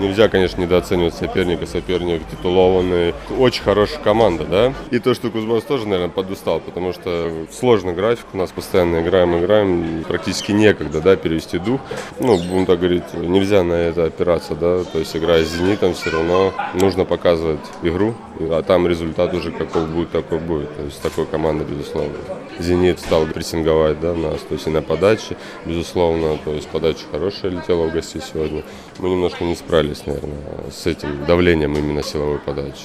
нельзя, конечно, недооценивать соперника. Соперник титулованный. Очень хорошая команда, да. И то, что Кузбасс тоже, наверное, подустал, потому что сложный график. У нас постоянно играем. Практически некогда, да, перевести дух. Будем так говорить, нельзя на это опираться, да. То есть, играя с «Зенитом», все равно нужно показывать игру, а там результат уже какой будет, такой будет. То есть, такой команды, безусловно. «Зенит» стал прессинговать, да, нас, то есть и на подаче, безусловно, то есть подача хорошая летела в гостей сегодня. Мы немножко не справились, наверное, с этим давлением именно силовой подачи.